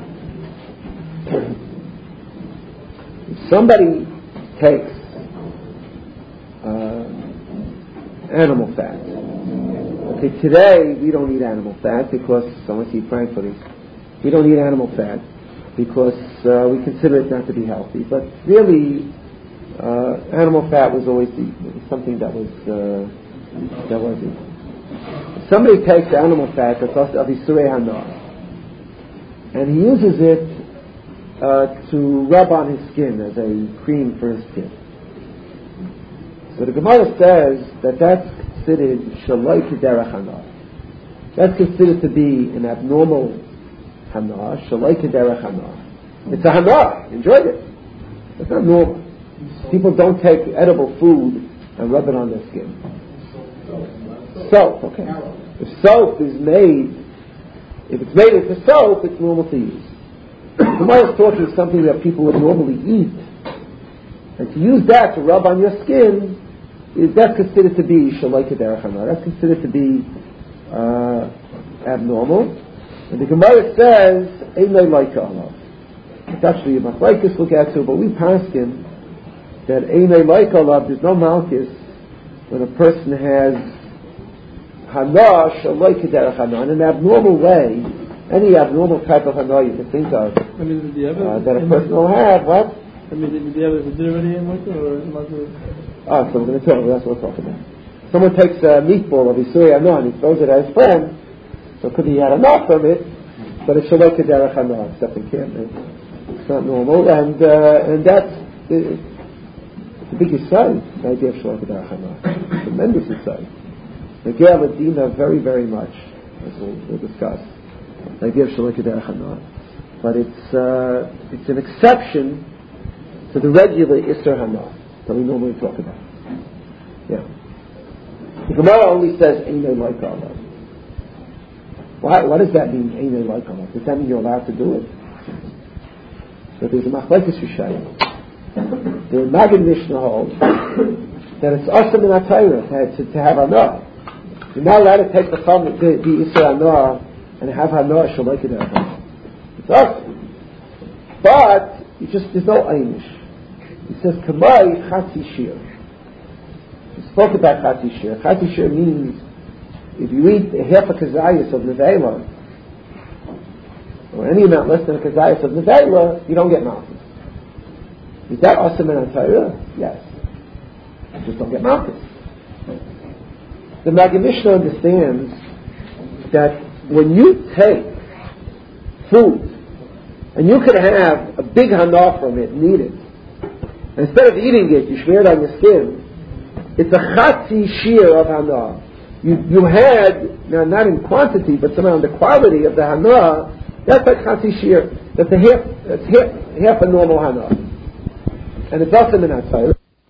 If somebody takes animal fat. Okay, today we don't eat animal fat because someone eat frankfurters. We don't eat animal fat because we consider it not to be healthy. But really, animal fat was always something that was eaten. If somebody takes animal fat because of Isurei Hana, and he uses it to rub on his skin as a cream for his skin. So the Gemara says that that's considered Shaloi Kederach Hana. That's considered to be an abnormal Hana, Shaloi Kederach Hana. It's a Hana, enjoyed it. It's not normal. People don't take edible food and rub it on their skin. Soap, okay. If soap is made, if it's made into soap, it's normal to use. The Gemara is talking something that people would normally eat. And to use that to rub on your skin, that's considered to be Shaloi Kederach Hana. That's considered to be abnormal. And the Gemara says, Einay Laika Alav. It's actually a machlokes we'll get to, but we passed him that Einay Laika Alav, there's no malchus when a person has Hana Shaloi Kederach Hana in an abnormal way. Any abnormal type of Hana you can think of that a person will have. What? So we're going to talk. That's what we're talking about. Someone takes a meatball of Isurei Hana and he throws it at his friend. So it could be he had enough from it, but it's Shaloi Kederach Hana, except it can't. It's not normal, and that's the biggest sign. The idea of Shaloi Kederach Hana, tremendous sign. The Ger Ladina very, very much, as we'll discuss. The idea of Shaloi Kederach Hana, but it's an exception to the regular Isser Hana that we normally talk about. Yeah. The Gemara only says Einay Laika Alav. What does that mean, Einay Laika Alav? Does that mean you're allowed to do it? So there's a machlekes Rishayim. The Maggid Mishnah holds that it's awesome in Torah to have Hana. You're not allowed to take the Isser Hana and have Hana Shalai Kedei. It's awesome. But there's no Einish. He says, Kamai Chatzi Shir. We spoke about Chatzi Shir. Chatzi Shir means if you eat a half a kazayas of Nevela, or any amount less than a kazayas of Nevela, you don't get malchus. Is that awesome in Torah? Yes. You just don't get malchus. The Maggid Mishnah understands that when you take food, and you could have a big hana from it and eat it, and instead of eating it, you smear it on your skin, it's a chatzi shir of hana. You had, now not in quantity, but somehow in the quality of the hana, that's like chatzi shir. That's half a normal hana. And it's also in Torah.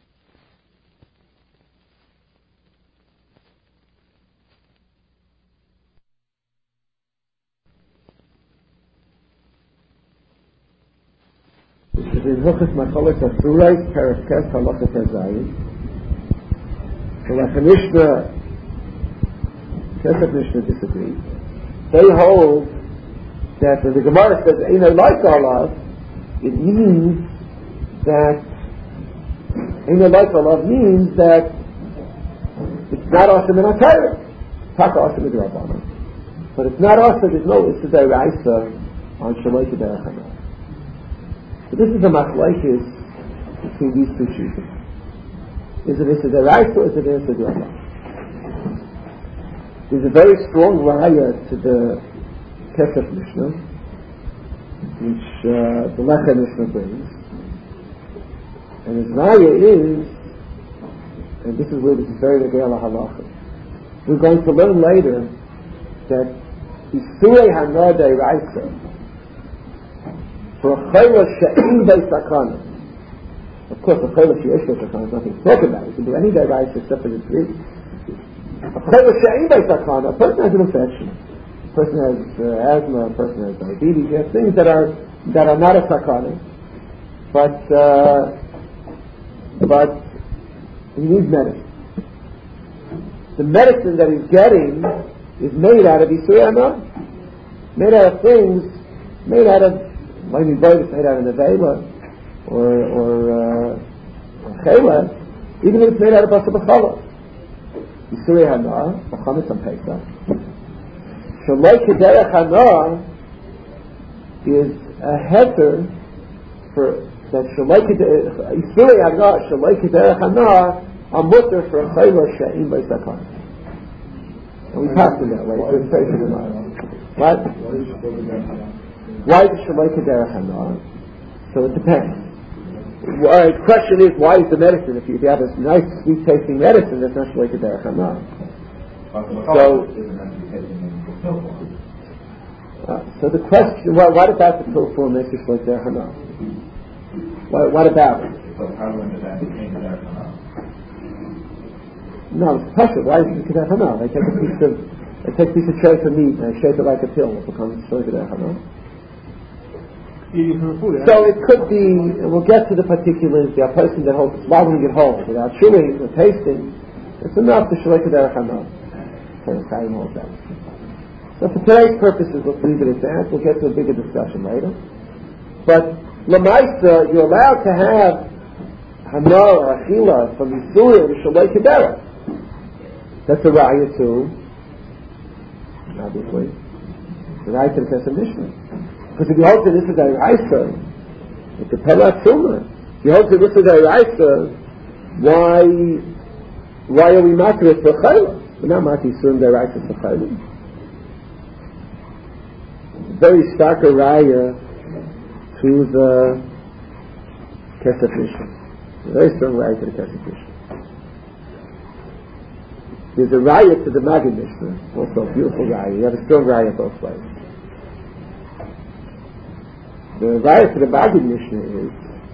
This is in Hilchos Macholek of Surais Perek Tes Halacha Tezayin. So like the Mishnah, Kesef Mishnah disagrees. They hold that when the Gemara says Einay Like Olav, it means that Einay Like Olav means that it's not awesome in Torah. Taka awesome in the Rabbanan. But it's not awesome, there's no Issa D'Oraisa on Shalai Kedei Hana. So this is a machlokes between these two shittas. Is it Issa D'Oraisa or is it Issa D'Rabbanan? There's a very strong raya to the Kesef Mishnah, which the Lechem Mishnah brings. And his raya is, and this is where this is very Regel HaHalacha. We're going to learn later that Isurei Hana D'Oraisa for a chayla she'in bei sakana. Of course, a chayla she'esh bei sakana is nothing to talk about. You can do any D'Oraisa except for the three. A chayla she'in bei sakana, a person has an infection. A person has asthma, a person has diabetes. He has things that are not a sakana, but he needs medicine. The medicine that he's getting is made out of Isurei Hana, made out of things, made out of maybe it's made out of nevela or chela, even if it's made out of basar b'chala. Isurei Hana, b'chametz on Pesach. Shalai Kedei Hana is a heter for that Isurei Hana, Shalai Kedei Hana, a mutter for a chayla she'im bei sakana. And we passed it that way. What? Why is it Shalai Kedei Hana? So it depends. The question is, why is the medicine? If you have a nice, sweet-tasting medicine, that's not Shalai Kedei Hana. So the question, what about the pill form makes it Shalai Kedei Hana? What about it? So how do that change Kedei Hana? No, it's pressure. Why is it Kedei Hana? They take a piece of tray for meat and they shape it like a pill. It becomes Shalai Kedei Hana. So it could be, we'll get to the particulars, the person that holds, swallowing it whole without chewing or tasting, it's enough to Shalai Kedei Hana. So for today's purposes, we'll leave it at that. We'll get to a bigger discussion later. But Lamaisa, you're allowed to have Hana or Achila from Yisurim to Shalai Kedei. That's a raya too, obviously. The raya to the Kesef Mishnah. Because if you hold to this is D'Oraisa, it's a Pelat Tumah. If you hold to this is D'Oraisa, why are we matter it for Chayla? We're not matter Yisurim D'Oraisa for Chayla. Very stark raya to the Kesef Mishnah. Very strong raya to the Kesef Mishnah. There's a raya to the Maggid Mishnah, also a beautiful raya. You have a strong raya both ways. The raya to the Maggid Mishnah is,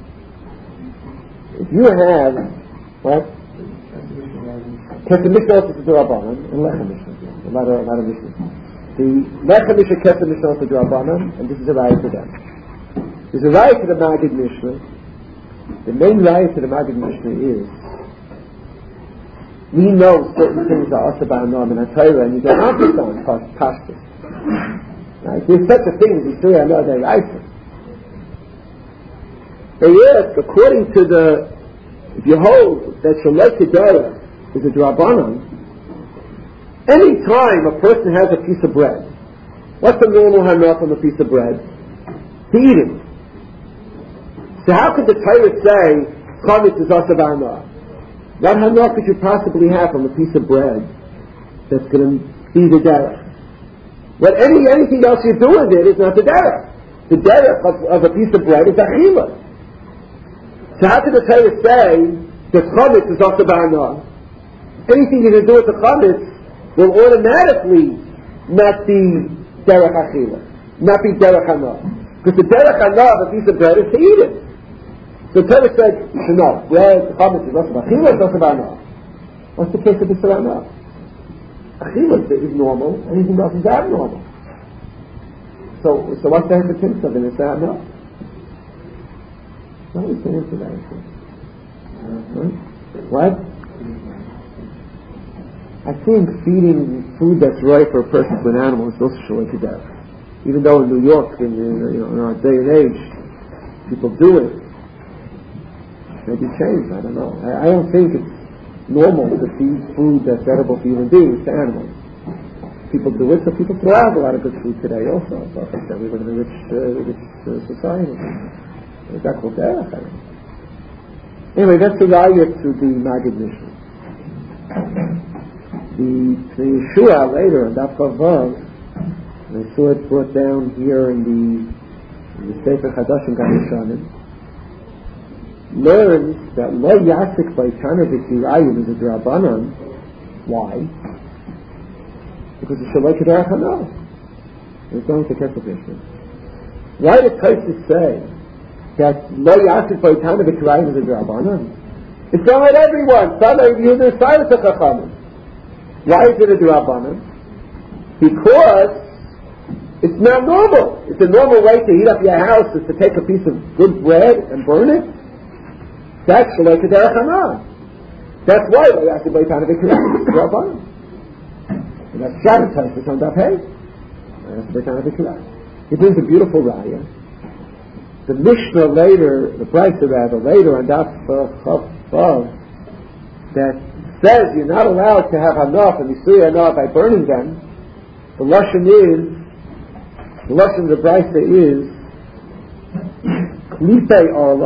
if you have, what? Kesef Mishnah also to the Rabbanan, and Lechem Mishnah. A lot of Mishnahs. The Lechem Mishnah, Kesef Mishnah also to the Rabbanan, and this is a raya to them. There's a right to the Maggid Mishnah. The main right to the Maggid Mishnah is we know certain things are also by Noam and HaTorah, and you don't understand pashtus. Right? There's such a thing as Yisrael and Noam Deraisa. They ask, according to if you hold that Shalot Kedera is a Drabanan, any time a person has a piece of bread, what's the normal hanah from a piece of bread? To eat it. So how could the Torah say chametz is also by hanah? What hanah could you possibly have from a piece of bread that's going to be the derech? What anything else you do with it is not the derech. The derech of a piece of bread is achila. So how could the Torah say that chametz is also by hanah? Anything you can do with the chametz will automatically not be derech achila, not be derech hanah. Because the derech hanah of a piece of bread is to eat it. So Torah said, no, bread, chametz is also achila, it's also by hanah. What's the case of the hanah? Achila is normal, anything else is abnormal. So what's the hesitation of it? It's hanah. What is the answer to that? What? I think feeding food that's right for a person to an animal is also shaloi kedera. Even though in New York, in our day and age, people do it, maybe changed. I don't know. I don't think it's normal to feed food that's edible for human beings to animals. People do it, so people throw out a lot of good food today. Also, so I said we live in a rich society. That's called derech. Anyway, that's the raya to the Maggid Mishnah. The Yeshua later in Daf Vav, and I saw it brought down here in the Sefer Chadashim Gamishanim, learns that Lo Yasik by Tana V'Kirayim is a Drabanan. Why? Because it's Shaloi Kedera Chanah. It's going to Kesef Mishnah. Why did Tosfos say that Lo Yasik by Tana V'Kirayim is a Drabanan? It's not like everyone. Some of you the science of Chachamim. Why is it a Drabanan? Because it's not normal. It's a normal way to heat up your house is to take a piece of good bread and burn it. That's Shaloi Kedera Chanah. That's why they asked about Tana V'Kirayim. It's Drabanan. And that's Shabbat Tosfos on Daf Hey. That's Tana V'Kirayim. He brings a beautiful raya. The Mishnah later, the Brisa rather, later on Daf Vav, that says you're not allowed to have hanah and Yisui hanah by burning them. The lashon of the Brisa is klipei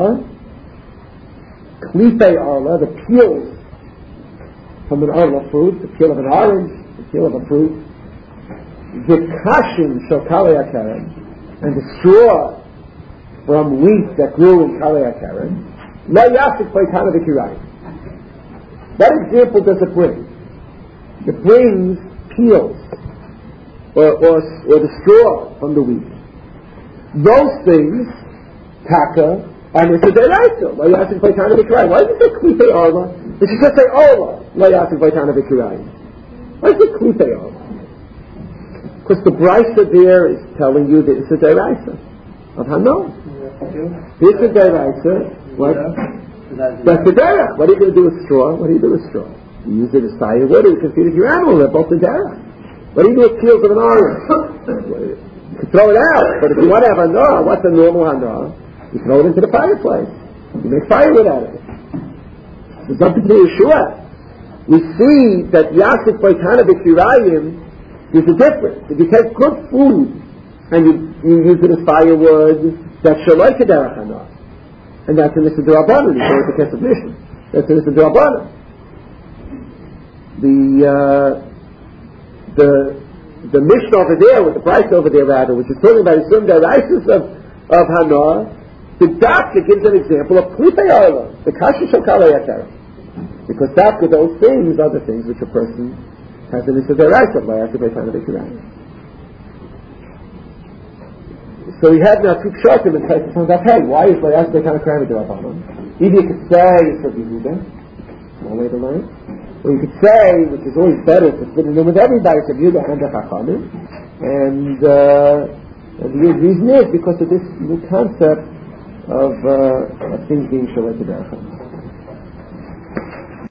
arla, the peels from an arla fruit, the peel of an orange, the peel of a fruit, the kashin shel kalei hakeren, and the straw from wheat that grew in kalei hakeren, lo yasik by Tana V'Kirayim. What example does it bring? It brings peels or the straw from the wheat. Those things, taka, are Mitzvah D'Oraisa. Lo Yasik by Tana V'Kirayim. Why does it say Klipei Arla? It should just say Ola. Lo Yasik by Tana V'Kirayim. Why is it Klipei Arla? Because the Brisa there is telling you that it's a D'Oraisa of Hanon. It's a D'Oraisa. What? That's the derech. What are you going to do with straw? What do you do with straw? You use it as firewood, or you can feed it to your animal. They're both the derech. What do you do with peels of an orange? You can throw it out, but if you want to have hanah, what's a normal hanah? You throw it into the fireplace. You make firewood out of it. There's nothing to Yeshua. We see that Yasik by Tana V'Kirayim is a difference. If you take good food and you use it as firewood, that's Shaloi Kedera Chanah. And that's in the Drabanan. You call it the Kesef Mishnah. That's in the Drabanan. The Mishnah over there, with the price over there rather, which is talking about the D'Oraisa of Hanah, the doctor gives an example of Klipei Arla, the Kasha Shel Kalei Hakeren. Because after those things are the things which a person has in the D'Oraisa by after by Tana V'Kirayim. So we have now two pshatim in Tosfos on Daf Hey. Why is Layas Be'Tana K'rayim D'Rabanan? Either you could say it's for Yehuda, one way to learn, or you could say, which is always better to fit in with everybody, it's for Yehuda and the Chachamim, and the reason is because of this new concept of things being Shalei B'derech.